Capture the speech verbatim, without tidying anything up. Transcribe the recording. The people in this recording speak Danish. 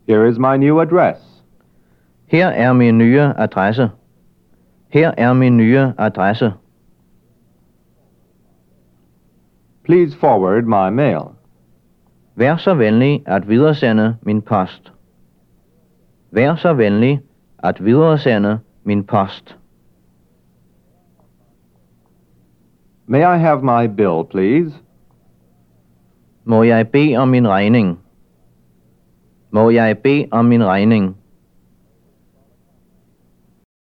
Here is my new address. Her er min nye adresse. Her er min nye adresse. Please forward my mail. Vær så venlig at videresende min post. Vær så venlig at videresende min post. May I have my bill, please? Må jeg bede om min regning? Må jeg bede om min regning?